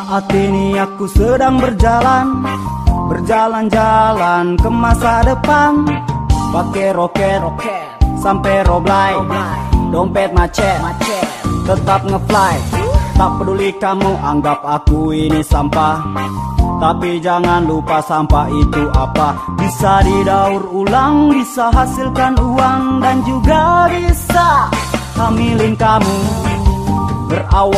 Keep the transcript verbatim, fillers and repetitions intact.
Saat ini aku sedang berjalan, berjalan-jalan ke masa depan. Pakai roket, sampai roblai, dompet macet, tetap ngefly. Tak peduli kamu anggap aku ini sampah, tapi jangan lupa sampah itu apa. Bisa didaur ulang, bisa hasilkan uang, dan juga bisa hamilin kamu. Berawal